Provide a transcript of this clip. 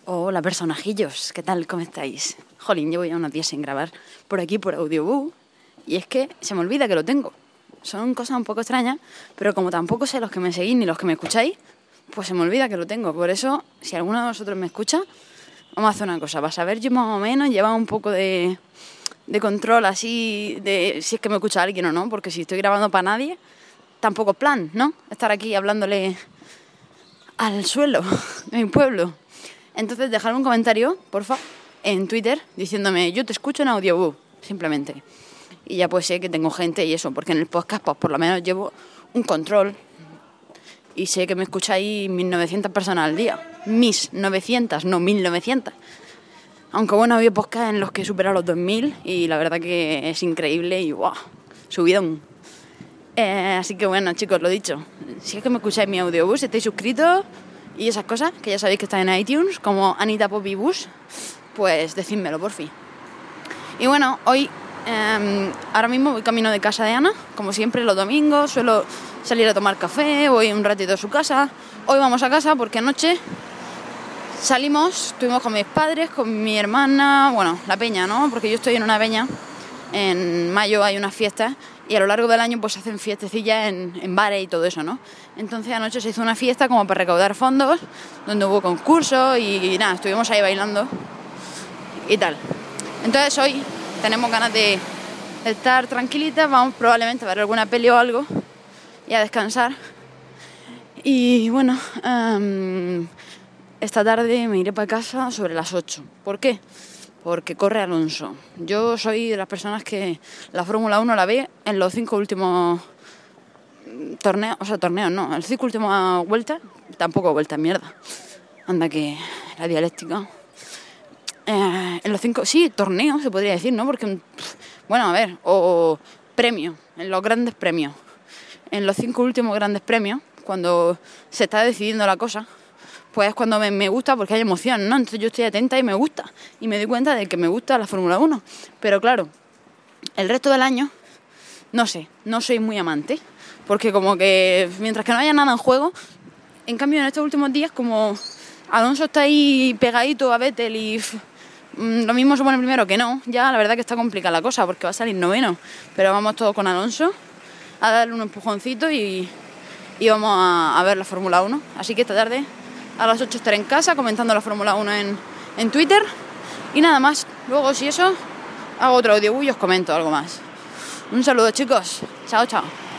Hola personajillos, ¿qué tal? ¿Cómo estáis? Jolín, llevo ya unos días sin grabar por aquí por Audioboo y es que se me olvida que lo tengo. Son cosas un poco extrañas, pero como tampoco sé los que me seguís ni los que me escucháis, pues se me olvida que lo tengo. Por eso, si alguno de vosotros me escucha, vamos a hacer una cosa. Para saber yo más o menos, llevar un poco de control así de si es que me escucha alguien o no, porque si estoy grabando para nadie, tampoco es plan, ¿no? Estar aquí hablándole al suelo de mi pueblo. Entonces dejadme un comentario, porfa, en Twitter diciéndome yo te escucho en Audioboo, simplemente. Y ya pues sé que tengo gente y eso, porque en el podcast pues por lo menos llevo un control y sé que me escucháis 1900 personas al día. Mis 900, no 1900. Aunque bueno, había podcasts en los que he superado los 2000 y la verdad que es increíble y ¡guau! Subidón. Así que bueno, chicos, lo dicho. Si es que me escucháis mi Audioboo, si estáis suscritos y esas cosas, que ya sabéis que están en iTunes, como Anita Poppy Bus, pues decídmelo, por fin. Y bueno, hoy, ahora mismo voy camino de casa de Ana, como siempre los domingos, suelo salir a tomar café, voy un ratito a su casa. Hoy vamos a casa porque anoche estuvimos con mis padres, con mi hermana, bueno, la peña, ¿no? Porque yo estoy en una peña, en mayo hay unas fiestas y a lo largo del año pues se hacen fiestecillas en bares y todo eso, ¿no? Entonces anoche se hizo una fiesta como para recaudar fondos, donde hubo concursos y nada, estuvimos ahí bailando y tal. Entonces hoy tenemos ganas de estar tranquilitas, vamos probablemente a ver alguna peli o algo y a descansar. Y bueno, esta tarde me iré para casa sobre las 8. ¿Por qué? Porque corre Alonso. Yo soy de las personas que la Fórmula 1 la ve en los 5 últimos torneos, no, el 5 últimas vueltas, tampoco vueltas, mierda. Anda que la dialéctica. En los 5, sí, torneos se podría decir, ¿no? Porque, bueno, a ver, o premios, en los grandes premios. En los 5 últimos grandes premios, cuando se está decidiendo la cosa, pues es cuando me gusta porque hay emoción, ¿no? Entonces yo estoy atenta y me gusta. Y me doy cuenta de que me gusta la Fórmula 1. Pero claro, el resto del año, no sé, no soy muy amante. Porque como que mientras que no haya nada en juego, en cambio en estos últimos días como Alonso está ahí pegadito a Vettel y lo mismo se pone primero que no, ya la verdad que está complicada la cosa porque va a salir noveno. Pero vamos todos con Alonso a darle un empujoncito y vamos a ver la Fórmula 1. Así que esta tarde a las 8 estaré en casa comentando la Fórmula 1 en Twitter. Y nada más. Luego, si eso, hago otro audio y os comento algo más. Un saludo, chicos. Chao, chao.